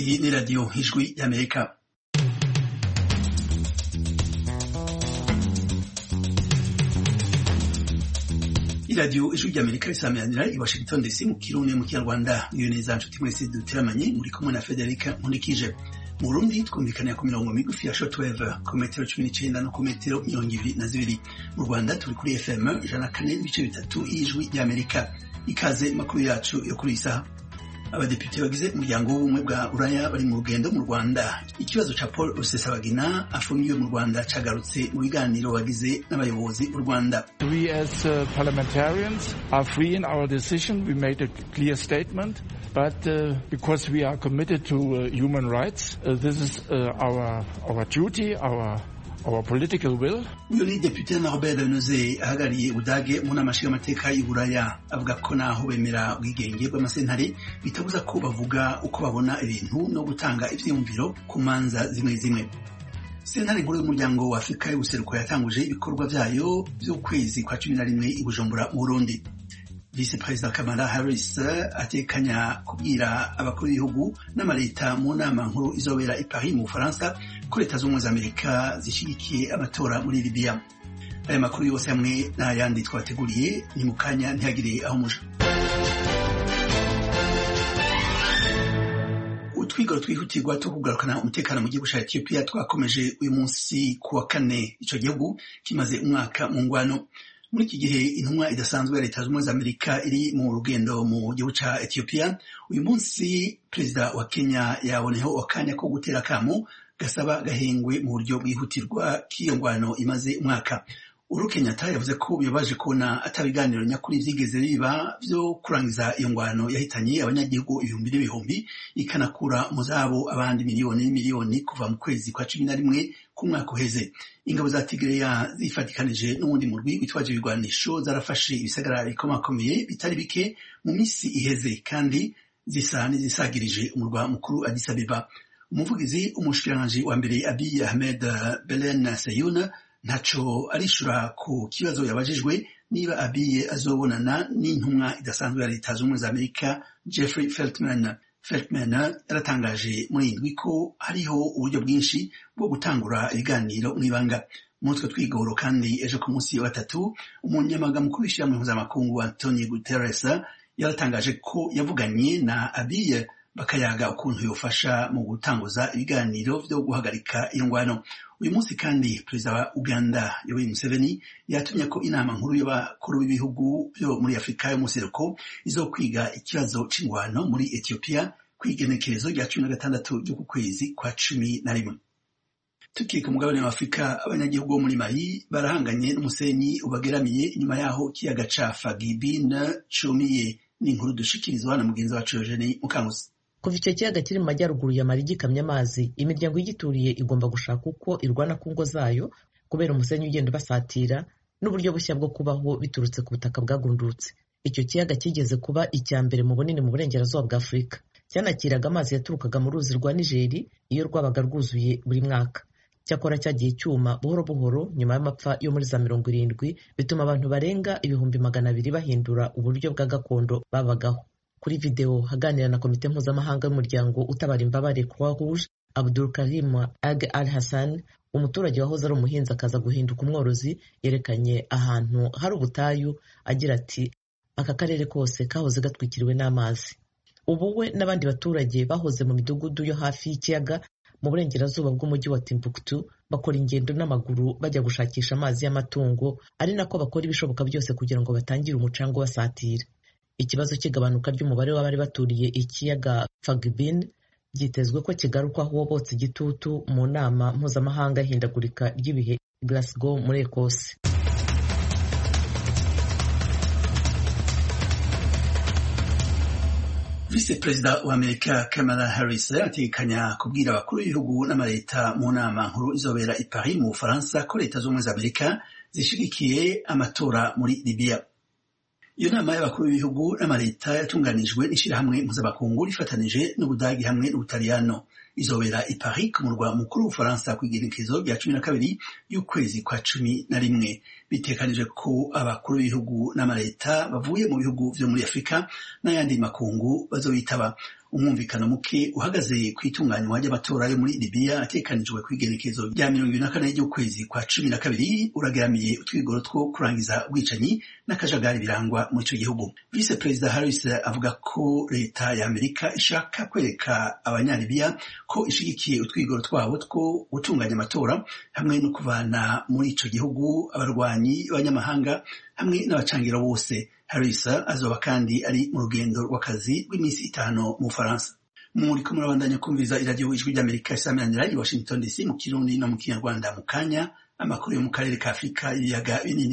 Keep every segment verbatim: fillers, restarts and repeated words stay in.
Iyi ni radiyo ijwi y'Amerika. iradiyo ijwi ry'Amerika risameranira i Washington D C mu Kirundi mu Kinyarwanda. Iyo neza nshuti mwese duteramanye muri kumwe na Federica Nkulikije. Mu Burundi twumvikana ku mirongo migufi ya shortwave ku metero cumi n'icenda no ku metero mirongo ibiri na zibiri. Mu Rwanda turi kuri F M ijana na kane n'ibice bitatu y'ijwi ry'Amerika. Ikaze makuru yacu yo kuri isaha. Abadepite bagize umuryango w'ubumwe bwa Uraya bari mu rugendo mu Rwanda. Ikibazo ca Paul Rusesabagina afungiwe mu Rwanda cagarutse mu biganiro bagize n'abayobozi b'u Rwanda. We as uh, parliamentarians are free in our decision. We made a clear statement, but uh, because we are committed to uh, human rights, uh, this is uh, our our duty, our our political will. Uyu ni Depute Norbert Noze ahagariye Budage mu nama nshingamateka y'Uburaya, avuga ko naho bemera ubwigenge bw'amasentare bitabuza ko bavuga uko babona ibintu no gutanga ivyiyumviro ku manza zimwe zimwe. Sentare nkuru y'umuryango wa Afurika y'ubuseruko yatanguje ibikorwa vyayo vy'ukwezi kwa cumi na rimwe i Bujumbura mu Burundi. Vice President Kamala Harris atekanya kubwira abakuru b'ibihugu n'amaleta mu nama nkuru izobera i Paris mu Bufaransa ko leta z'ubumwe z'Amerika zishigikiye amatora muri Libya. Aya makuru yose hamwe n'ayandi twateguriye ni mu kanya ntihagire aho muja. Utwigoro twihutirwa two kugarukana umutekano mu gihugu ca Ethiopia twakomeje uyu munsi ku wa kane. Ico gihugu kimaze umwaka mu ngwano. Muri iki gihe intumwa idasanzwe ya leta z'ubumwe z'Amerika iri mu rugendo mu gihugu ca Ethiopia, uyu munsi perezida wa Kenya yaboneho akanya ko gutera akamo gasaba gahengwe mu buryo bwihutirwa k'iyo ngwano imaze umwaka. Uhuru Kenyatta yavuze ko bibabaje kubona atabiganiro nyakuri vyigeze biba vyo kurangiza iyo ngwano yahitanye abanyagihugu ibihumbi n'ibihumbi ikanakura mu zabo abandi miliyoni n'imiliyoni kuva mu kwezi kwa cumi na rimwe k'umwaka uheze. Ingabo za Tigreya zifatikanije n'uwundi murwi witwaje ibigwanisho zarafashe ibisagara bikomakomeye bitari bike mu misi iheze, kandi zisa n'izisagirije umurwa mukuru Addis Abeba. Umuvugizi umushikiranganji wa mbere Abiy Ahmed Belen Seyuna ntaco arishura ku kibazo yabajijwe niba Abiy azobonana n'intumwa idasanzwe ya leta z'ubumwe z'Amerika Jeffrey Feltman. Feltman yaratangaje muri indwi ko hariho uburyo bwinshi bwo gutangura ibiganiro mw'ibanga. Mutwe twigoro kandi ejo ku munsi wa gatatu umunyamabanga mukuru w'ishirahamwe mpuzamakungu Antonio Guterres yaratangaje ko yavuganye na Abiy bakayaga ukuntu yofasha mu gutanguza ibiganiro vyo guhagarika iyo ngwano. Uyu munsi kandi perezida wa Uganda Yoweri Museveni yatumye ko inama nkuru y'abakuru b'ibihugu vyo muri Afurika y'umuseruko izokwiga ikibazo c'ingwano muri Ethiopia kw'igenekerezo rya cumi na gatandatu ry'uku kwezi kwa cumi na rimwe. Tukiri ku mugabane wa Afurika, abanyagihugu bo muri Mali barahanganye n'umusenyi ubageramiye inyuma yaho kiyaga ca Fagibine cumiye. Ni inkuru dushikirizwa na mugenzi wacu Eugene Mukankusi. Kuva icyo kiyaga kiri mu majyaruguru ya Mali gikamye amazi, imiryango y'igituriye igomba gushaka uko irwana ku ngo zayo kubera umusenyi ugenda basatira n'uburyo bushya bwo kubaho biturutse ku butaka bwagundutse. Icyo kiyaga kigeze kuba icya mbere mu bunini mu burengerazuba bwa Afurika. Cyanakiraga amazi yaturukaga mu ruzi rwa Nigeri iyo rwabaga rwuzuye buri mwaka. Cyakora cyagiye cyuma buhoro buhoro nyuma y'amapfa yo muri za mirongo irindwi, bituma abantu barenga ibihumbi magana abiri bahindura uburyo bwa gakondo babagaho. Kuri video haganira na komite mpuzamahanga y'umuryango utabara imbabare Croix Rouge, Abdul Karim Ag Al Hassan, umuturage wahoze ari umuhinzi akaza guhinduka umworozi, yerekanye ahantu hari ubutayu agira ati aka karere kose kahoze gatwikiriwe n'amazi. Ubu we n'abandi baturage bahoze mu midugudu yo hafi y'ikiyaga mu burengerazuba bw'umujyi wa Timbuktu bakora ingendo n'amaguru bajya gushakisha amazi y'amatungo, ari nako bakora ibishoboka byose kugira ngo batangire umucanga basatira. Ikibazo cy'igabanuka ry'umubare w'abari baturiye ikiyaga Fagibine byitezwe ko kigarukwaho botsa igitutu mu nama mpuzamahanga y'ihindagurika ry'ibihe Glasgow muri Ekose. Vice President wa Amerika Kamala Harris atekanya kubwira abakuru b'ibihugu n'amaleta mu nama nkuru izobera i Paris mu Bufaransa ko leta z'ubumwe z'Amerika zishigikiye amatora muri Libya. Iyo nama y'abakuru b'ibihugu n'amaleta yatunganijwe n'ishirahamwe mpuzamakungu rifatanije n'Ubudagi hamwe n'Ubutaliyano. izobera i Paris ku murwa mukuru w'Ubufaransa ku igenekerezo rya cumi na kabiri y'ukwezi kwa cumi na rimwe. Bitekanije ko abakuru b'ibihugu n'amaleta bavuye mu bihugu vyo muri Afurika n'ayandi makungu bazobitaba. Umwumvikano muke uhagaze ku itunganywa ry'amatora yo muri Libya atekanijwe ku igenekerezo rya mirongo ibiri na kane ry'ukwezi kwa cumi na kabiri urageramiye utwigoro two kurangiza ubwicanyi n'akajagari birangwa muri ico gihugu. Vice Perezida Harris avuga ko leta ya Amerika ishaka kwereka abanyalibiya ko ishigikiye utwigoro twabo two gutunganya amatora hamwe no kuvana muri ico gihugu abarwanyi b'abanyamahanga hamwe n'abacangira bose. Harris azoba kandi ari mu rugendo rw'akazi rw'iminsi itanu mu Faransa. Muriko murabandanya kumviriza iradiyo Ijwi ry'Amerika isaminanira i Washington D C mu Kirundi no mu Kinyarwanda. Mu kanya amakuru yo mu karere ka Afurika y'ibiyaga binini.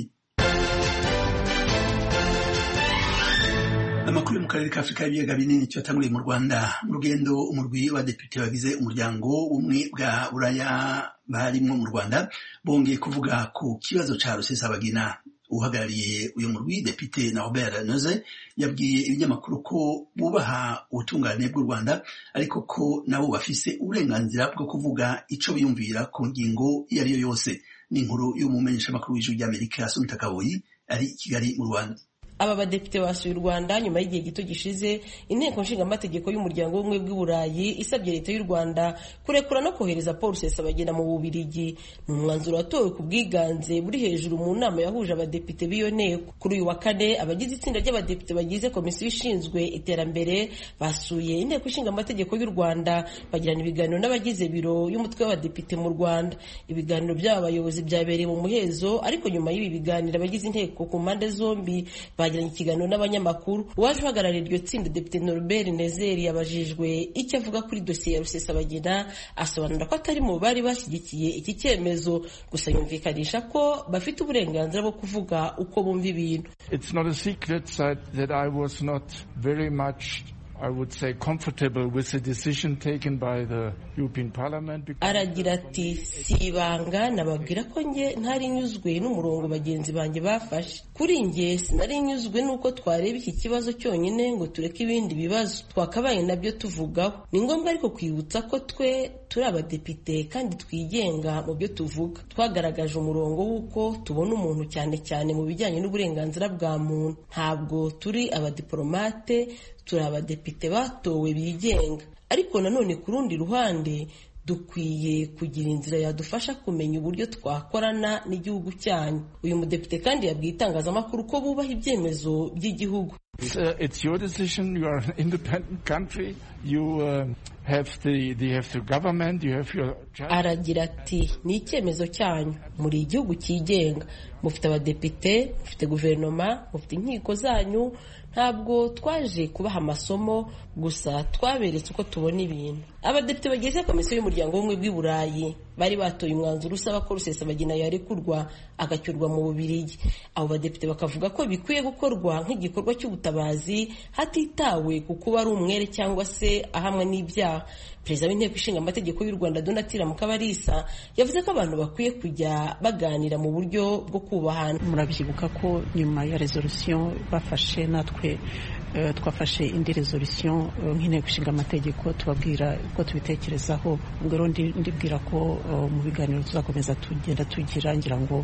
Amakuru yo mu karere ka Afurika y'ibiyaga binini cyatanguriye mu Rwanda. Mu rugendo umurwi w'abadepite bagize umuryango umwe bwa Buraya barimwo mu Rwanda bongeye kuvuga ku kibazo ca Rusesabagina. Uhagarariye uyu murwi Depite Norbert Noze yabwiye ibinyamakuru ko bubaha ubutungane bw'u Rwanda ariko ko nabo bafise uburenganzira bwo kuvuga ico biyumvira ku ngingo iyo ari yo yose. Ni inkuru y'umumenyeshamakuru w'Ijwi ry'Amerika Asumta Kaboyi ari i Kigali mu Rwanda. Aba badepite basuye u Rwanda nyuma y'igihe gito gishize. Inteko nshingamateko y'umuryango w'ubumwe bw'i Burayi isabye leta y'u Rwanda kurekura no kohereza Paul Rusesabagina mu Bubiligi. Ni umwanzuro watowe ku bwiganze buri hejuru mu nama yahuje abadepite b'iyo nteko. Kuri uyu wa kane abagize itsinda ry'abadepite bagize komisiyo ishinzwe iterambere basuye inteko nshingamateko y'u Rwanda bagirana ibiganiro n'abagize biro y'umutwe w'abadepite mu Rwanda. Ibiganiro by'aba bayobozi byabereye mu muhezo, ariko nyuma y'ibi biganiro abagize inteko ku mpande zombi bagiranye ikiganiro n'abanyamakuru. Uwaje uhagarariye iryo tsinda Depite Norbert Nezeri yabajijwe icyo avuga kuri dosiye ya Rusesabagina, asobanura ko atari mu bari bashyigikiye iki cyemezo, gusa yumvikanisha ko bafite uburenganzira bwo kuvuga uko bumva ibintu. It's not a secret that, that I was not very much I would say comfortable with the decision taken by the European Parliament. Aragira ati si ibanga nababwira ko nge ntari nyuzwe n'umurongo bagenzi banjye bafashe. Kuri nge sinari nyuzwe nuko twareba iki kibazo cyonyine ngo tureke ibindi bibazo twakabaye nabyo tuvugaho. Ni ngombwa ariko kwibutsa ko twe turi abadepite kandi twigenga mu byo tuvuga. Twagaragaje umurongo w'uko tubona umuntu cyane cyane mu bijyanye n'uburenganzira bwa muntu. Ntabwo turi abadiplomate, turi abadepite batowe bigenga. Ariko nanone ku rundi ruhande dukwiye kugira inzira yadufasha kumenya uburyo twakorana n'igihugu cyanyu. Uyu mudepite kandi yabwiye itangazamakuru ko bubaha ibyemezo by'igihugu. It's, uh, it's your decision. You are an independent country. You uh, have the, the have the government. You have your. Aragira ati ni icyemezo cyanyu, muri igihugu cyigenga, mufite abadepite, mufite guverinoma, mufite inkiko zanyu. Ntabwo twaje kubaha amasomo gusa, twaberetse uko tubona ibintu. Abadepite bagize komisiyo y'umuryango w'ubumwe bw'i Burayi bari batoye umwanzuro usaba ko Rusesabagina yarekurwa agacyurwa mu Bubiligi. Abo badepite bakavuga ko bikwiye gukorwa nk'igikorwa cy'ubutabazi hatitawe ku kuba ari umwere cyangwa se ahamwe n'ibyaha. Perezida w'inteko ishinga amategeko y'u Rwanda Donatilla Mukabalisa yavuze ko abantu bakwiye kujya baganira mu buryo bwo kubahana. Murabyibuka ko nyuma ya resolution bafashe natwe uh, twafashe indi resolution uh, nk'inteko ishinga amategeko tubabwira uko tubitekerezaho. Ngero ndibwira ko uh, mu biganiro tuzakomeza tugenda tugira, ngira ngo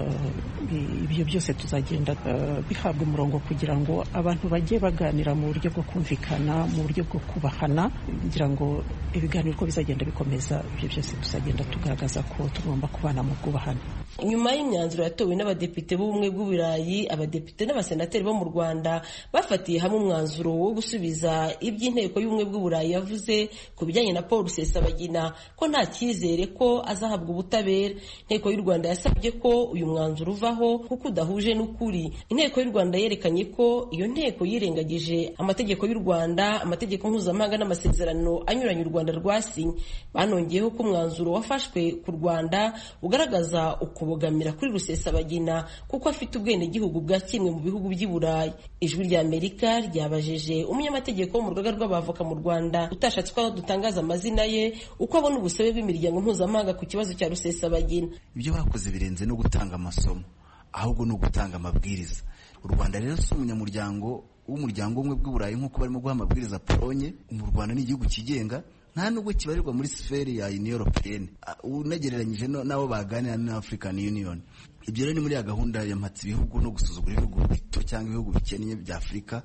uh, ibyo byose tuzagenda uh, bihabwa umurongo kugira ngo abantu bajye baganira mu buryo bwo kumvikana, mu buryo bwo kubahana. Ngira ngo ibiganiro ko bizagenda bikomeza, ibyo byose tuzagenda tugaragaza ko tugomba kubana mu bwubahane. Nyuma y'imyanzuro yatowe n'abadepite b'ubumwe bw'u Burayi, abadepite n'abasenateri bo mu Rwanda bafatiye hamwe umwanzuro wo gusubiza iby'inteko y'ubumwe bw'u Burayi yavuze ku bijyanye na Paul Rusesabagina ko nta cyizere ko azahabwa ubutabera. Inteko y'u Rwanda yasabye ko uyu mwanzuro uvaho kuko udahuje n'ukuri. Inteko y'u Rwanda yerekanye ko iyo nteko yirengagije amategeko y'u Rwanda, amategeko mpuzamahanga n'amasezerano anyuranye u Rwanda rwasinye. Banongeyeho ko umwanzuro wafashwe ku Rwanda ugaragaza ukubogamira kuri Rusesabagina kuko afite ubwene gihugu bwa kimwe mu bihugu by'i Burayi. Ijwi rya Amerika ryabajije umunyamategeko wo mu rugaga rw'abavoka mu Rwanda utashatse ko dutangaza amazina ye uko abona ubusabe bw'imiryango mpuzamahanga ku kibazo cya Rusesabagina. Ibyo bakoze birenze no gutanga amasomo, ahubwo no gutanga amabwiriza. U Rwanda rero si umunyamuryango w'umuryango umwe bw'u Burayi nk'uko barimo guha amabwiriza Polonye. Mu Rwanda ni igihugu kigenga, nta nubwo kibarirwa muri sferi ya Union Européenne unegereranyije nabo baganira na African Union. Ibyo rero ni muri ya gahunda ya mpatsi ibihugu no gusuzugura ibihugu bito cyangwa ibihugu bikennye bya Afrika,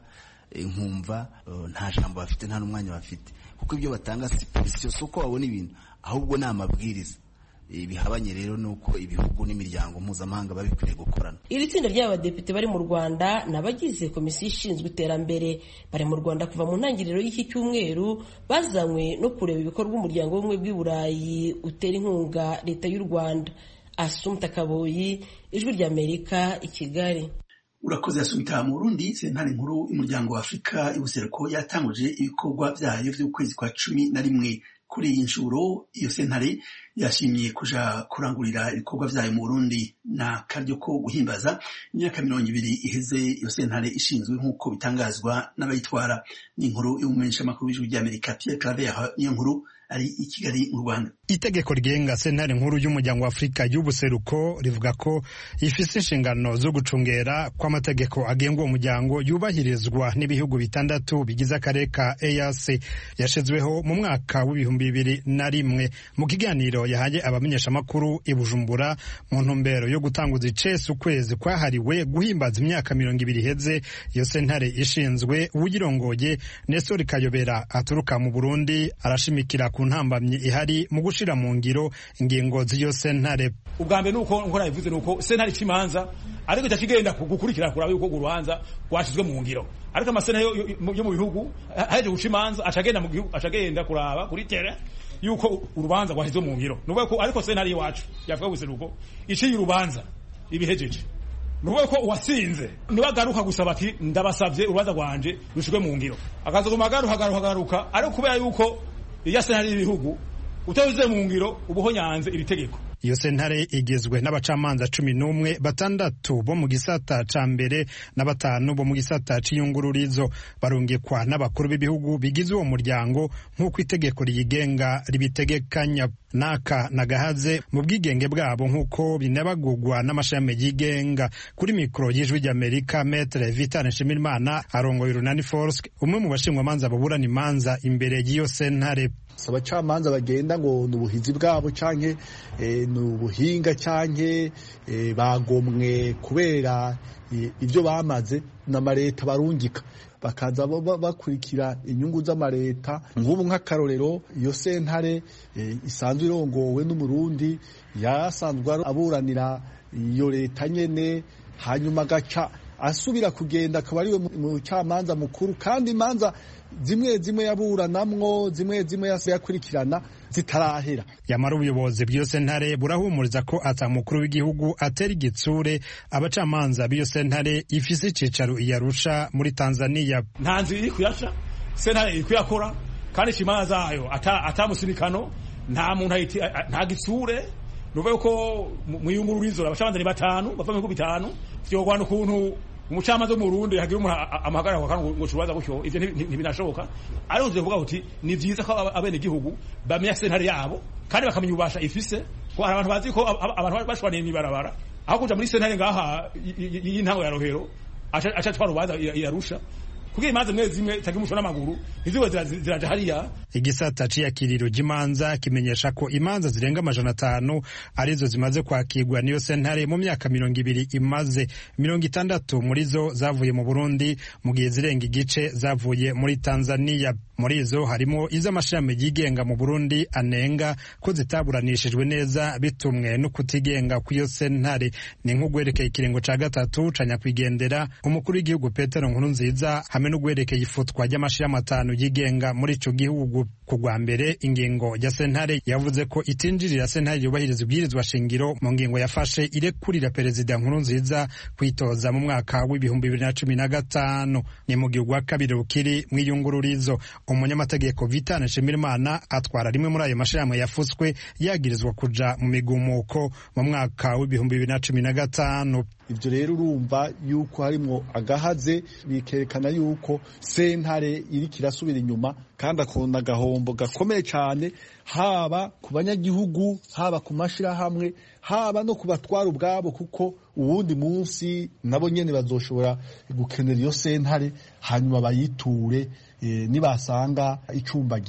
nkumva nta jambo bafite nta n'umwanya bafite, kuko ibyo batanga si position soko babona ibintu, ahubwo ni amabwiriza. Ibihabanye rero nuko ibihugu n'imiryango mpuzamahanga babikwiriye gukorana. Iri tsinda ry'abadepite bari mu Rwanda n'abagize komisiyo ishinzwe iterambere bari mu Rwanda kuva mu ntangiriro y'iki cyumweru, bazanywe no kureba ibikorwa umuryango w'ubumwe bw'i Burayi utera inkunga leta y'u Rwanda. Assumpta Kaboyi, Ijwi ry'Amerika, i Kigali. Urakoze Assumpta. Mu Burundi, sentare nkuru y'umuryango wa Afrika y'ubuseruko yatanguje ibikorwa byayo by'ukwezi kwa cumi na rimwe. Kuri iyi nshuro iyo sentare yashimye kuja kurangurira ibikorwa vyayo mu Burundi na karyo ko guhimbaza imyaka mirongo ibiri iheze iyo sentare ishinzwe nk'uko bitangazwa n'abayitwara. Ni inkuru y'umumenyeshamakuru w'Ijwi ry'Amerika Pierre Claver niyo nkuru ari i Kigali mu Rwanda. Itegeko rigenga sentare nkuru y'umuryango wa Afrika y'ubuseruko rivuga ko ifise inshingano zo gucungera kw'amategeko agenga uwo muryango yubahirizwa n'ibihugu bitandatu bigize akarere ka E A C yashizweho mu mwaka w'ibihumbi bibiri na rimwe. Mu kiganiro yahaye abamenyeshamakuru i Bujumbura mu ntumbero yo gutanguza icese ukwezi kwahariwe guhimbaza imyaka mirongo ibiri iheze iyo sentare ishinzwe, uwuyirongoye Nestor Kayobera aturuka mu Burundi arashimikira ku ntambamyi ihari mu gushira mu ngiro ingingo z'iyo sentare. Ubwa mbere nuko nkora bivuze nuko sentare ikimanza ariko cyakigenda gukurikira kuraba yuko urubanza rwashizwe mu ngiro, ariko amasentare yo mu bihugu haje gucimanza acagenda mu gihugu acagenda kuraba kuri tere yuko urubanza rwashizwe mu ngiro. Nuvuga ko ariko sentare iwacu yavuga guseruko iciye urubanza ibihejeje, nuvuga ko wasinze nibagaruka gusaba ati ndabasavye urubanza rwanje rushizwe mu ngiro, akazoguma garuka garuka garuka, ariko kubera yuko iya sentare y'ibihugu utabize mu ngiro ubuhonyanze iri tegeko. Iyo sentare igizwe n'abacamanza cumi n'umwe, batandatu bo mu gisata ca mbere na batanu bo mu gisata c'iyungururizo, barungikwa n'abakuru b'ibihugu bigize uwo muryango nk'uko itegeko riyigenga ribitegekanya. Naka nagahaze mu bwigenge bwabo nk'uko binabagugwa n'amashami yigenga. Kuri mikoro y'Ijwi ry'Amerika, Maître Vital Nshimirimana arongoye Urunani Force, umwe mu bashingwamanza baburana imanza imbere y'iyo sentare. Abacamanza bagenda ngo n'ubuhizi bwabo canke e, n'ubuhinga canke e, bagomwe kubera e, ivyo bamaze n'amareta barungika bakaza bakurikira inyungu z'amareta. Nk'ubu nk'akarorero iyo sentare e, isanzwe irongowe n'umurundi yasanzwe aburanira iyo leta nyene, hanyuma gaca asubira kugenda akaba ariwe mu camanza mukuru, kandi imanza zimwe zimwe yaburanamwo zimwe zimwe yakurikirana zitarahera. Yamara ubuyobozi bw'iyo sentare burahumuriza ko ata mukuru w'igihugu atera igitsure abacamanza b'iyo sentare ifise icicaro i Arusha muri Tanzania. Nta nzi iri kuyasha sentare iri kuyakora, kandi imanza zayo atamusirikano nta muntu nta gitsure. Nuvuga ko mu yungururizo abacamanza ni batanu bava mu bihugu bitanu, vyogwana ukuntu umucamanza wo mu Burundi hagira umuntu amahagara kwa kango ngo cubaza gutyo, ivyo ntibinashoboka. Ariko uze kuvuga uti ni vyiza ko abene gihugu bamenya sentare yabo kandi bakamenya ubasha ifise, ko abantu bazi ko abantu bashwaniye nibarabara aho kuja muri sentare ngaha y'intango ya Rohero acha twara ubaza yarusha kugira imanza mwe zimwe tagira umuco n'amaguru iziwe ziraje hariya. Igisata c'iyakiriro ry'imanza kimenyesha ko imanza zirenga amajana atanu arizo zimaze kwakirwa niyo sentare mu myaka mirongo ibiri imaze. Mirongo itandatu muri zo zavuye mu Burundi, mu gihe zirenga igice zavuye muri Tanzania. Muri izo harimo iz'amashami yigenga mu Burundi anenga ko zitaburanishijwe neza bitumwe no kutigenga kw'iyo sentare. Ni nk'ugwerekeye ikiringo ca gatatu ca nyakwigendera umukuru w'igihugu Petero Nkurunziza, hamwe n'ugwerekeye ifutwa ry'amashami atanu yigenga muri ico gihugu. Kugwa mbere ingingo ya sentare yavuze ko itinjirira sentare yubahiriza ibwirizwa shingiro mu ngingo yafashe irekurira perezida Nkurunziza kwitoza mu mwaka w'ibihumbi bibiri na cumi na gatanu. Ni mu gihugu wa kabiri rukiri mw'iyungururizo. Umunyamategeko Vital Nshimirimana atwara rimwe muri ayo mashirahamwe yafutswe yagirizwa kuja mu migumuko mu mwaka w'ibihumbi bibiri na cumi na gatanu. Ivyo rero urumva yuko harimwo agahaze, bikerekana yuko sentare iri kirasubira inyuma, kandi akona agahombo gakomeye cyane, haba ku banyagihugu, haba ku mashirahamwe, haba no kubatwara ubwabo, kuko uwundi munsi nabo nyene bazoshobora gukenera iyo sentare hanyuma bayiture e, nibasanga icumbagira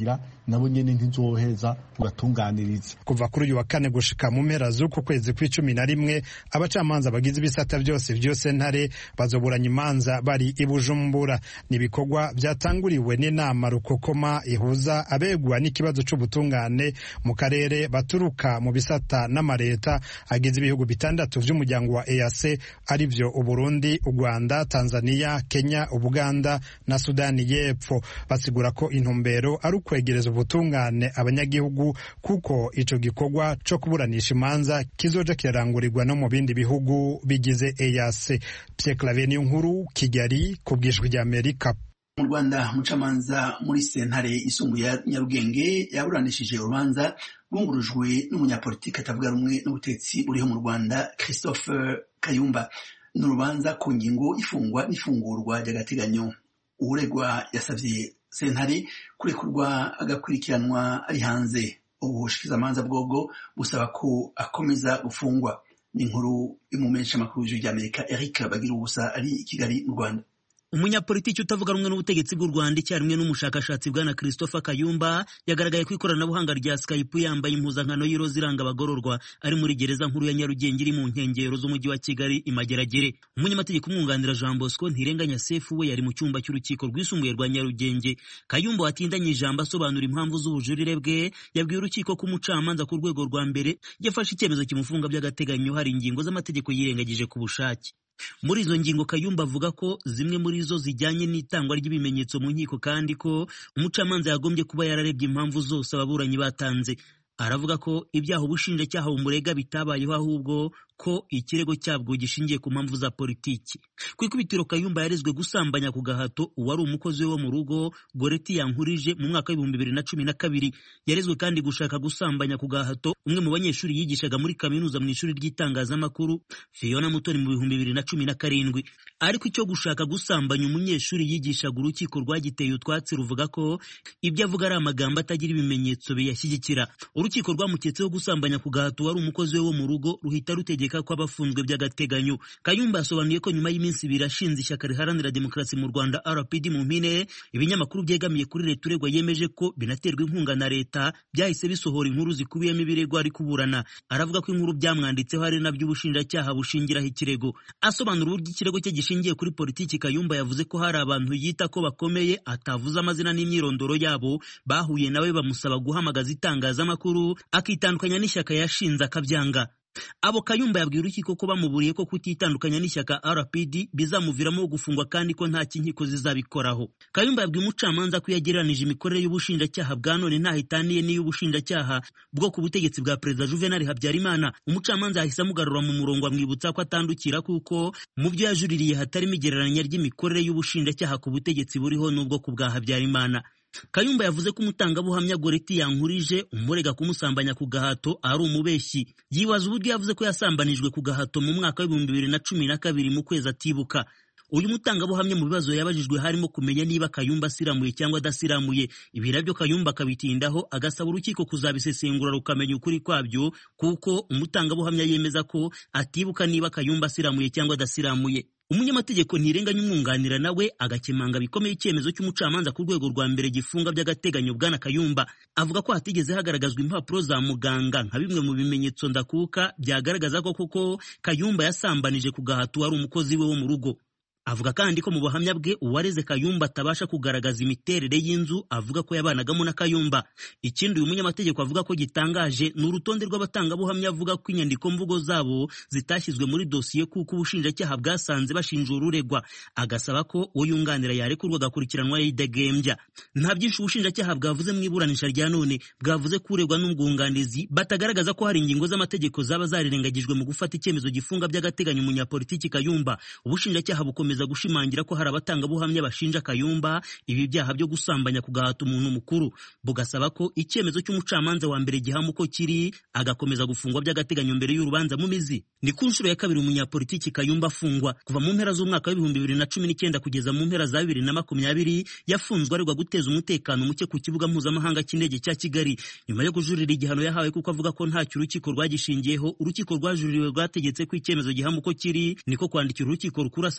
nabo nyene ntizoheza ugatunganiriza. Kuva kuri uyu wa kane gushika mu mpera z'uku kwezi kw'icumi na rimwe abacamanza bagize ibisata byose byose ntare bazoburanya imanza bari i Bujumbura. Ni ibikorwa byatanguriwe n'inama rukokoma ihuza abegwa n'ikibazo c'ubutungane mu karere baturuka mu bisata n'amareta agize ibihugu bitandatu vy'umuryango wa E A C arivyo Uburundi, u Rwanda, Tanzania, Kenya, Ubuganda na Sudani y'Epfo. Basigura ko intumbero ari ukwegereza ubutungane abanyagihugu kuko ico gikorwa co kuburanisha imanza kizoja kirarangurirwa no mu bindi bihugu bigize E A C. Pierre Claver Niyonkuru, Kigali, ku bw'Ijwi ry'Amerika. Mu Rwanda umucamanza muri sentare isumbuye ya Nyarugenge yaburanishije urubanza rwungurujwe n'umunyapolitiki atavuga rumwe n'ubutegetsi buriho mu Rwanda Christophe Kayumba. Ni urubanza ku ngingo ifungwa n'ifungurwa ry'agateganyo. Uregwa yasavye sentare kurekurwa agakurikiranwa ari hanze. Ubushikizamanza bwobwo busaba ko akomeza gufungwa. Ni inkuru imumenyesha amakuru y'Ijwi ry'Amerika Eric Bagiruwubusa ari i Kigali mu Rwanda. Umunyapolitiki utavuga rumwe n'ubutegetsi bw'u Rwanda icyarimwe n'umushakashatsi bwana Christophe Kayumba yagaragaye ku ikoranabuhanga rya Skype yambaye impuzankano y'iroza iranga abagororwa ari muri gereza nkuru ya Nyarugenge iri mu nkengero z'umujyi wa Kigali Imageragere. Umunyamategeko umwunganira Jean Bosco Ntirenganya Sefu we yari mu cyumba cy'urukiko rwisumbuye rwa Nyarugenge. Kayumba watindanye ijambo asobanura impamvu z'ubujurire bwe yabwiye urukiko ko umucamanza ku rwego rwa mbere yafashe icyemezo kimufunga by'agateganyo hari ingingo z'amategeko yirengagije ku bushake. Muri izo ngingo Kayumba avuga ko zimwe muri zo zijyanye n'itangwa ry'ibimenyetso mu nkiko kandi ko umucamanza yagombye kuba yararebye impamvu zose ababuranyi batanze. Aravuga ko ibyaha ubushinjacyaha bumurega bitabayeho ahubwo ko ikirego cyabwo gishingiye ku mpamvu za politiki. Ku ikubitiro Kayumba yarezwe gusambanya ku gahato uwari umukozi we wo mu rugo Goreti Yankurije mu mwaka w'ibihumbi bibiri na cumi na kabiri. Yarezwe kandi gushaka gusambanya ku gahato umwe mu banyeshuri yigishaga muri kaminuza mu ishuri ry'itangazamakuru Fiona Mutoni mu bihumbi bibiri na cumi na karindwi. Ariko icyo gushaka gusambanya umunyeshuri yigishaga urukiko rwagiteye utwatsi ruvuga ko ibyo avuga ari amagambo atagira ibimenyetso biyashyigikira. Urukiko rwamuketseho gusambanya ku gahato wari umukozi we wo mu rugo ruhita rutegeka ko abafunzwe by'agateganyo. Kayumba yasobanuye ko nyuma y'iminsi ibiri ashinze ishyaka riharanira demokarasi mu Rwanda R P D mu mpine ibinyamakuru byegamiye kuri leta uregwa yemeje ko binaterwa inkunga na leta byahise bisohora inkuru zikubiyemo ibirego ari kuburana. Aravuga ko inkuru byamwanditseho ari nabyo ubushinjacyaha bushingiraho ikirego. Asobanura uburyo ikirego cye gishingiye kuri politiki, Kayumba yavuze ko hari abantu yita ko bakomeye atavuze amazina n'imyirondoro yabo bahuye nawe bamusaba guhamagaza itangazamakuru akitandukanya n'ishyaka yashinze akabyanga. Abo Kayumba yabwiye urukiko ko bamuburiye ko kutitandukanya n'ishyaka R P D bizamuviramo gufungwa kandi ko nta kinkiko zizabikoraho. Kayumba yabwiye umucamanza ko yagereranije imikorere y'ubushinjacyaha bwa none ntahitaniye n'iy'ubushinjacyaha bwo ku butegetsi bwa Perezida Juvenal Habyarimana. Umucamanza yahise amugarura mu murongo amwibutsa ko atandukira kuko mu byo yajuririye hatarimo igereranya ry'imikorere y'ubushinjacyaha ku butegetsi buriho n'ubwo ku bwa Habyarimana. Kayumba yavuze ko umutangabuhamya Goreti Yankurije umurega kumusambanya ku gahato ari umubeshyi. Yibaza uburyo yavuze ko yasambanijwe ku gahato mu mwaka w'ibihumbi bibiri na cumi na kabiri mu kwezi atibuka. Uyu mutangabuhamya mu bibazo yabajijwe harimo kumenya niba Kayumba asiramuye cyangwa adasiramuye. Ibi nabyo Kayumba akabitindaho agasaba urukiko kuzabisesengura rukamenya ukuri kwabyo kuko umutangabuhamya yemeza ko atibuka niba Kayumba asiramuye cyangwa adasiramuye. Umunyamategeko Ntirenganya umwunganira nawe agakemanga bikomeye icyemezo cy'umucamanza ku rwego rwa mbere gifunga by'agateganyo bwana Kayumba. Avuga ko hatigeze hagaragazwa impapuro za muganga nka bimwe mu bimenyetso ndakuka byagaragaza ko kuko Kayumba yasambanije ku gahato wari umukozi we wo mu rugo. Avuga kandi ko mu buhamya bwe uwareze Kayumba atabasha kugaragaza imiterere y'inzu avuga ko yabanagamo na Kayumba. Ikindi uyu munyamategeko avuga ko gitangaje ni urutonde rw'abatangabuhamya avuga ko inyandiko mvugo zabo zitashyizwe muri dosiye kuko ubushinjacyaha bwasanze bashinja ururegwa. Agasaba ko uwo yunganira yarekurwa agakurikiranwa yidegembya. Nta byinshi ubushinjacyaha bwavuze mu iburanisha rya none, bwavuze ko uregwa n'ubwunganizi batagaragaza ko hari ingingo z'amategeko zaba zarirengagijwe mu gufata icyemezo gifunga by'agateganyo umunyapolitiki Kayumba. Ubushinjacyaha bukomeza gushimangira ko hari abatangabuhamya bashinja Kayumba ibi byaha byo gusambanya ku gahato umuntu mukuru. Bugasaba ko icyemezo cy'umucamanza wa mbere gihama uko kiri agakomeza gufungwa by'agateganyo mbere y'urubanza mu mizi. Ni ku nshuro ya kabiri umunyapolitiki Kayumba afungwa. Kuva mu mpera z'umwaka w'ibihumbi bibiri na cumi n'icyenda kugeza mu mpera za bibiri na makumyabiri yafunzwe aregwa guteza umutekano muke ku kibuga mpuzamahanga cy'indege cya Kigali nyuma yo kujurira igihano yahawe kuko avuga ko ntacyo urukiko rwagishingiyeho. Urukiko rwajuririwe rwategetse ko icyemezo gihama uko kiri niko kwandikira urukiko rukuru asaba gusubira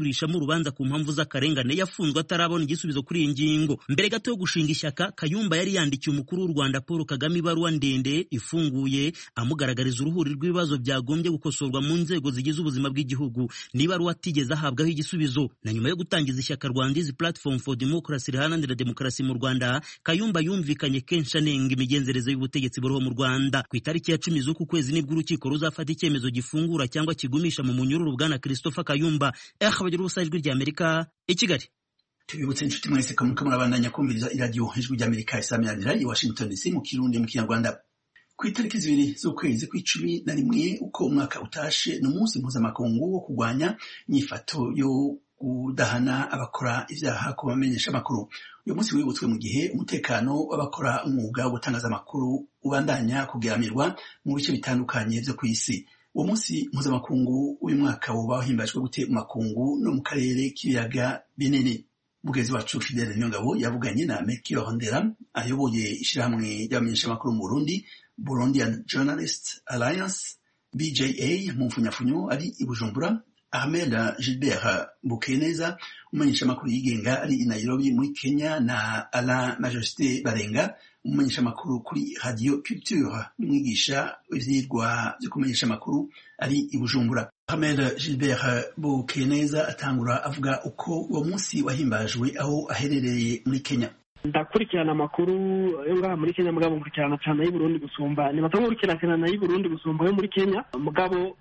kuburanishamo urubanza ku mpamvu z'akarengane yafunzwe atarabona igisubizo kuri iyi ngingo. Mbere gato yo gushinga ishyaka, Kayumba yari yandikiye umukuru w'u Rwanda Paul Kagame ibaruwa ndende ifunguye amugaragariza uruhuri rw'ibibazo byagombye gukosorwa mu nzego zigize ubuzima bw'igihugu, n'ibaruwa atigeze ahabwaho igisubizo. Na nyuma yo gutangiza ishyaka Rwandizi Platform for Democracy riharanira demokarasi mu Rwanda, Kayumba yumvikanye kenshi anenga imigenzereze y'ubutegetsi buriho mu Rwanda. Ku itariki ya cumi z'uku kwezi nibwo urukiko ruzafata icyemezo gifungura cyangwa kigumisha mu munyururu bwana Christopher Kayumba. Eh bagira ubusa ijwi rya Amerika i Kigali. Tubibutse inshuti mwese ko muriko murabandanya kumviriza iradiyo ijwi rya Amerika isamiranyira i Washington D C mu Kirundi mu Kinyarwanda. Ku itariki zibiri z'ukwezi kw'icumi na rimwe uko umwaka utashe, ni umunsi mpuzamakungu wo kurwanya inyifato yo kudahana abakora ivyaha ku bamenyesha amakuru. Uyu munsi wibutswe mu gihe umutekano w'abakora umwuga wo gutangaza amakuru ubandanya kugeramirwa mu bice bitandukanye vyo kw'isi. Uwo munsi mpuzamakungu w'uyu mwaka woba wahimbajwe gute mu makungu no mu karere k'ibiyaga binini? Mugenzi wacu Fidele Nyongabo yavuganye na Melchior Ndera ayoboye ishirahamwe ry'abamenyesha amakuru mu Burundi, Burundian Journalists Alliance B J A mu mfunyafunyo, ari i Bujumbura. Ahmed Gilbert Bukeneza umumenyesha amakuru yigenga ari i Nairobi muri Kenya, na Alain Majesté Barenga umumenyesha amakuru kuri Radio Culture n'umwigisha w'ivyigwa byo kumenyesha amakuru ari i Bujumbura. Ahmed Gilbert Bukeneza atangura avuga uko uwo munsi wahimbajwe aho aherereye muri Kenya. Ndakurikirana amakuru yo ngaha muri Kenya, mugabo nkurikirana cyane y'u Burundi gusumba ni bato nkurikirana y'u Burundi gusumba yo muri Kenya, mugabo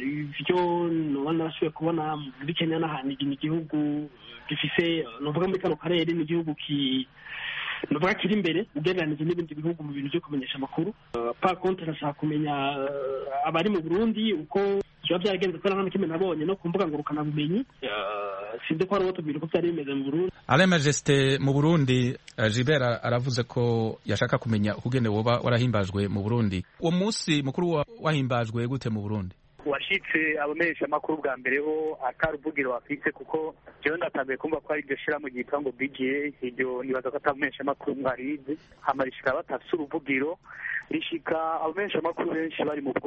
ivyo nabashoboye kubona muri Kenya n'ahantu igihugu gifise novuga muri kano karere ni igihugu ki novuga kiri imbere ugereranije n'ibindi bihugu mu bintu byo kumenyesha amakuru. Par contre nashaka kumenya abari mu Burundi uko kiba byagenze, ko nta kimwe nabonye no kumbuga ngurukana bumenyi, sinde ko ari uwo tubiri ko byari bimeze mu Burundi. Alain Majesté mu Burundi, Gilbert aravuze ko yashaka kumenya ukugene woba warahimbajwe mu Burundi. Uwo munsi mukuru wahimbajwe gute mu Burundi? Washitse abamenyesha amakuru bwa mbere ho ataruvugiro bafite, kuko jewe ndatangiye kumva ko ari iryo shirahamwe ryitwa ngo B J A, iryo nibaza ko atamenyesha amakuru mwarizi, hama rishika batafise uruvugiro, rishika abamenyesha amakuru benshi bari mu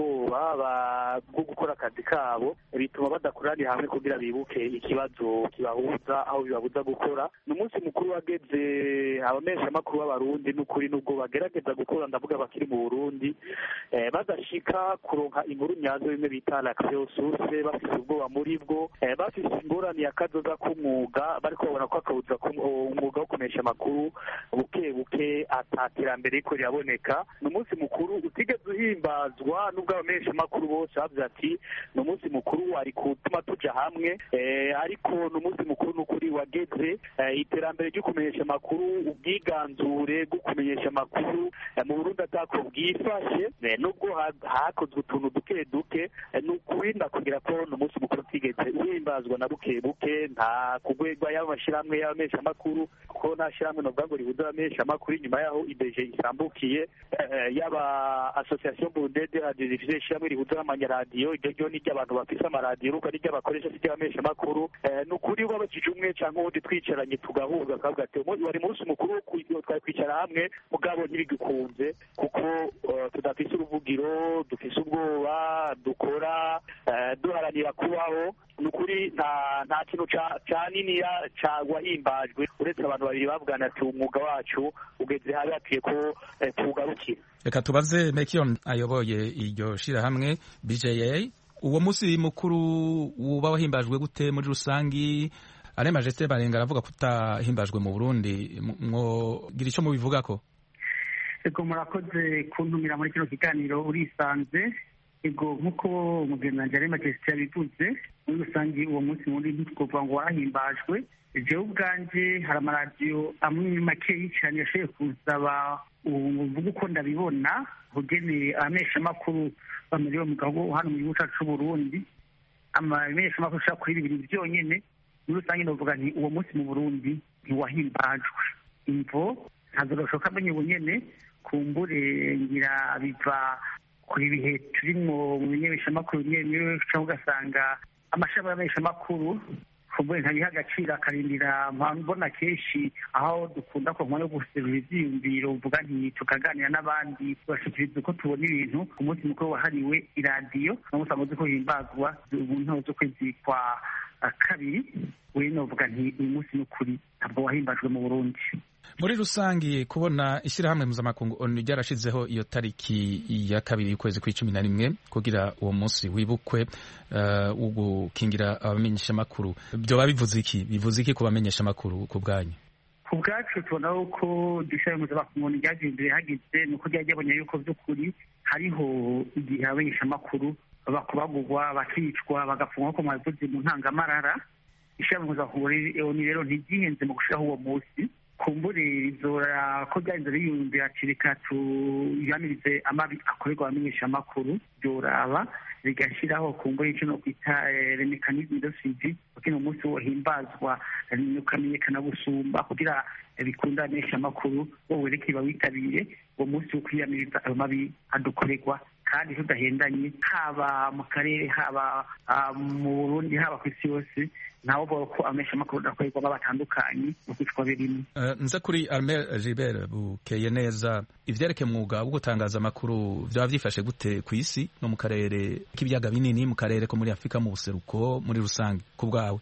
bwoba bwo gukora akazi kabo, bituma badakorana hamwe kugira bibuke ikibazo kibahuza aho bibabuza gukora. Ni umunsi mukuru wageze abamenyesha amakuru b'abarundi n'ukuri n'ubwo bagerageza gukora, ndavuga bakiri mu Burundi, eh, badashika kuronka inkuru nyazo bimwe bita l'accès aux sources, bafise ubwoba muri bwo, eh, bafise ingorane ya kazoza k'umwuga, bariko babona ko akawuza umwuga wo kumenyesha amakuru buke buke ataterambere riko riraboneka. Ni umunsi mukuru utigeze uhimbazwa n'ubwo abamenyesha amakuru bose bavuze ati ni umunsi mukuru wari gutuma tuja hamwe, eh, ariko ni umunsi mukuru n'ukuri wageze eh, iterambere ryo kumenyesha amakuru, ubwiganzure bwo kumenyesha amakuru eh, mu Burundi atako bwifashe, eh, nubwo hakozwe utuntu duke duke, eh, n'ukuri kugira ko ni umunsi mukuru utigeze uhimbazwa na buke buke, nta kugwegwa y'amashirahamwe y'abamenyesha amakuru, kuko nta shirahamwe novuga ngo ribuza abamenyesha amakuru inyuma yaho I B J isambukiye, eh, yaba association burundaise de radio diffusion ishirahamwe rihuza amanyaradiyo, iryo ryo ni ry'abantu bafise amaradiyo, ruko n'iryo bakoresha si ry'abamenyesha amakuru. Eh, n'ukuri wabajije umwe canke uwundi twicaranye tugahuza akavuga ati wari munsi mukuru twari kwicara hamwe, mugabo ntibigikunze kuko uh, tudafise uruvugiro, dufise ubwoba, dukora uh, duharanira kubaho. Nukuri nta nta kintu ca nini cawahimbajwe uretse abantu babiri bavugana ati umwuga wacu ugeze habi hakwiye ko eh, tugarukira. Reka tubaze Melchior ayoboye iryo shirahamwe B J A, uwo munsi mukuru uba wahimbajwe gute muri rusangi? Alain Majesté Barenga aravuga ko utahimbajwe mu Burundi, mwogira ico mubivugako? Ego murakoze kuntumira muri kino kiganiro urisanze. Ego nkuko umugenzi Alain Majesté yabivuze, muri rusangi uwo munsi muri ntitwovuga ngo warahimbajwe. Jewe ubwanje hari amaradiyo amwe makeyi cyane yashoboye kuzaba uvuga uko ndabibona ugeneye abamenyesha amakuru bamuriwe mu gihugu hano mu gihugu cyacu c'u Burundi, abamenyesha amakuru ashaka kuri bibiri byonyene. Muri rusange ndavuga nti uwo munsi mu Burundi ntiwahimbajwe. Imvo ntabwo gashoboka amenye ubunyene, kumbure ngira biva kuri bihe turimo mu menyesha amakuru nyewe cyangwa ugasanga amashami y'abamenyesha amakuru kumbure ntabiha agaciro akarindira mbona kenshi aho dukunda ko nkora guserura ivyiyumviro uvuga nti tukaganira n'abandi bashikiriza uko tubona ibintu ku munsi mukuru wahariwe iradiyo no usanga uzi ko himbazwa mu ntoro z'ukwezi kwa kabiri we novuga nti uyu munsi n'ukuri ntabwo wahimbajwe mu Burundi. Muri rusangi kubona ishyirahamwe mpuzamakungu ONU ryarashizeho iyo tariki ya kabiri y'ukwezi kw'icumi na rimwe kugira uwo munsi wibukwe wo gukingira abamenyeshamakuru, byoba bivuze iki? Bivuze iki ku bamenyeshamakuru ku bwanyu? Ku bwacu tubona ko ishyirahamwe mpuzamakungu ryagiye imbere hagize ni uko ryari ryabonye yuko by'ukuri hariho igihe abamenyeshamakuru bakubagurwa bakicwa bagafungwa ko mwabivuze mu ntangamarara. Ishyirahamwe mpuzamakungu ONU rero ntiryihenze mu gushyiraho uwo munsi, kumbure rizora ko byarinze biyumvira ati reka tuyamirize amabi akorerwa abamenyeshamakuru, byoraba rigashyiraho kumbure icyo no kwita remekanisme de suivi kugira umunsi wohimbazwa ukamenyekana gusumba kugira bikunda abamenyeshamakuru wowe reka bawitabire uwo munsi wo kwiyamiriza ayo mabi adukorerwa kandi tudahendanye, haba mu karere haba mu Burundi haba ku isi yose. Ntawo bo ko amesha makuru dakorerwa batandukanye mu kwitwa birimo. Nza kuri Armel Gilbert Bukeye neza, ivyerekeye mwuga wo gutangaza amakuru vyaba vyifashe gute ku isi no mu karere k'ibyaga binini, mu karere ko muri Afrika mu buseruko muri rusange ku bwawe?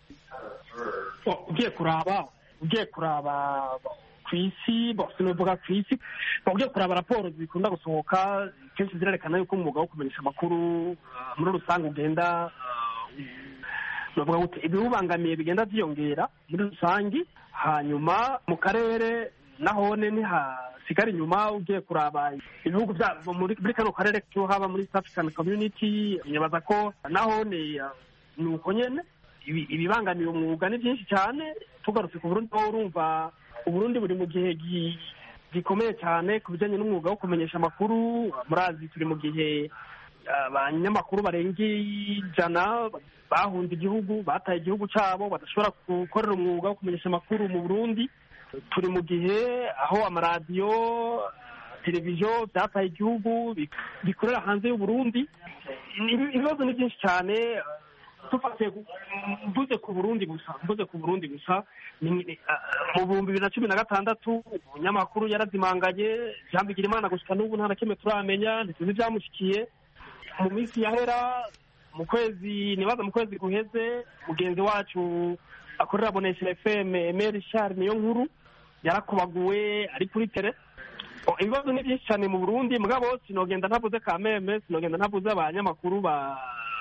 Ugiye kuraba ugiye kuraba ku isi bose novuga ku isi ugiye kuraba raporo zikunda gusohoka kenshi zirerekana yuko umwuga wo kumenyesha amakuru muri rusange ugenda novuga gute ibibangamiye bigenda byiyongera muri rusange. Hanyuma mu karere nahone ntihasigara inyuma. Ugiye kuraba ibihugu byabo muri kano karere cyo haba muri South African Community, nyabaza ko nahone ni uko nyene ibibangamiye umwuga ni byinshi cyane. Tugarutse ku Burundi aho urumva Uburundi buri mu gihe gikomeye cyane ku bijyanye n'umwuga wo kumenyesha amakuru. Murazi turi mu gihe abanyamakuru barenga ijana bahunze igihugu, bataye igihugu cyabo, badashobora gukorera umwuga wo kumenyesha amakuru mu Burundi. Turi mu gihe aho amaradiyo, televiziyo byataye igihugu bikorera hanze y'u Burundi. Ibibazo ni byinshi cyane. Tufate mvuze ku Burundi gusa mvuze ku Burundi gusa mu bihumbi bibiri na cumi na gatandatu umunyamakuru yarazimanganye, Jean Bigirimana gushika n'ubu nta na kimwe turamenya, ntituzi byamushikiye. Mu minsi yahera mu kwezi nibaza mu kwezi guheze mugenzi wacu akorera Bonesha F M Emery Charles niyo nkuru yarakubaguwe ari kuri tele. Ibibazo ni byinshi cyane mu Burundi, mugabo sinogenda ntavuze Kameme, sinogenda ntavuze abanyamakuru ba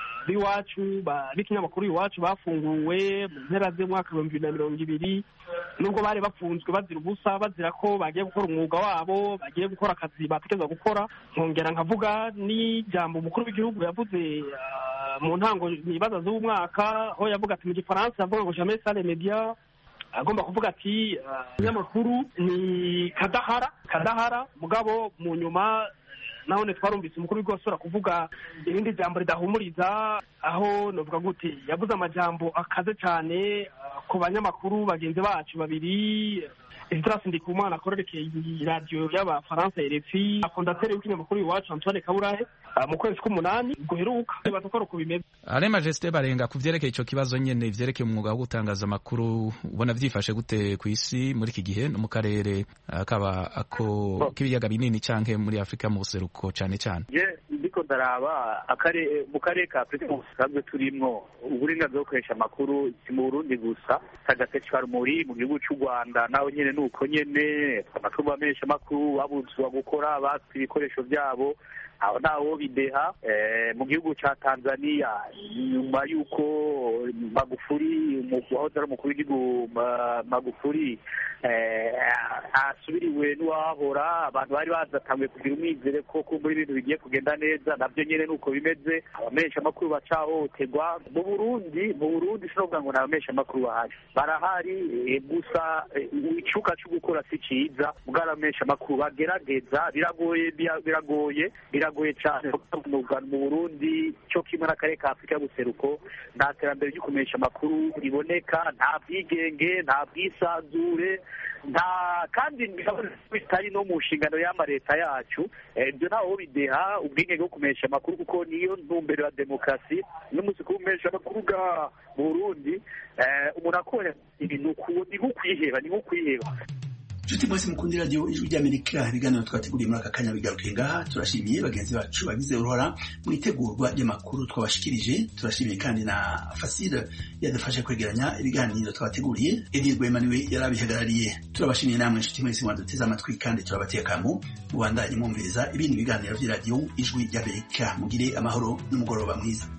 biwacu ba bikinyamakuru iwacu bafunguwe mu mpera z'umwaka wa bibiri na mirongo ibiri, nubwo bari bafunzwe bazira ubusa, bazira ko bagiye gukora umwuga wabo, bagiye gukora akazi bategerezwa gukora. Nkongera nkavuga ni jambo umukuru w'igihugu yavuze mu ntango nibaza z'umwaka aho yavuga ati mu Gifaransa avuga ngo jamais sans les médias, agomba kuvuga ati ibinyamakuru ni kadahara kadahara. Mugabo mu nyuma nahone twarumvise umukuru w'igosora kuvuga irindi jambo ridahumuriza, aho novuga gute yavuze amajambo akaze cyane ku banyamakuru bagenzi bacu babiri, Idras Ndikumana akorerekeye radio y'abafaransa R F I, fondateur w'ikinyamakuru iwacu Antoine Kaburahe mu kwezi k'umunani guheruka. Batokora uko bimeze. Ale Majesté Barenga, kuvyerekeye ico kibazo nyene vyerekeye umwuga wo gutangaza amakuru, ubona vyifashe gute ku isi muri iki gihe no mu karere akaba ako k'ibiyaga binini canke muri Afrika mu buseruko cyane cyane? Je ndiko ndaraba akare mu karere ka Afrika mu buseruko turimwo uburenganzira bwo gukoresha amakuru si mu Burundi gusa, kagateka muri mu gihugu cy'u Rwanda naho nyene nuko nyene amakuru bamenyesha amakuru babuzwa gukora batse ibikoresho byabo aho nawo bideha. Mu gihugu cya Tanzania nyuma yuko Magufuli wahoze ari umukuru w'igihugu Magufuli asubiriwe n'uwahora, abantu bari bazatanguye kugira umwizere ko kumbura ibintu bigiye kugenda neza, nabyo nyene nuko bimeze. Abamenyesha amakuru bacahohoterwa mu Burundi. Mu Burundi sinovuga ngo n'abamenyesha amakuru bahari, barahari gusa icuka cyo gukora si ciza. Bwaramenyesha amakuru bagerageza, biragoye biragoye biragoye cyane mu Burundi cyo kimwe n'akarere ka Afrika y'ubuseruko. Nta terambere ryo kumenyesha amakuru riboneka, nta bwigenge, nta bwisanzure, nta kandi bitari no mu nshingano y'amareta yacu. Ibyo ntaho bideha ubwigenge bwo kumenyesha amakuru, kuko niyo ntumbero ya demokarasi. N'umunsi kumenyesha amakuru ga Burundi umuntu akora ibintu ni nko kwiheba ni nko kwiheba. nshuti mwese mukundi radio ijwi ry'Amerika ibiganiro twateguriye muri aka kanya bigarukiye ngaha turashimiye bagenzi bacu bagize uruhara mu itegurwa ry'amakuru twabashikirije turashimiye kandi na Fasile yadufashe kwegeranya ibiganiro twateguriye Eddie Rwemaniwe yarabihagarariye turabashimiye namwe nshuti mwese mwaduteze amatwi kandi turabateye akamu mubandanye mwumviriza ibindi biganiro by'iradio ijwi ry'Amerika mugire amahoro n'umugoroba mwiza.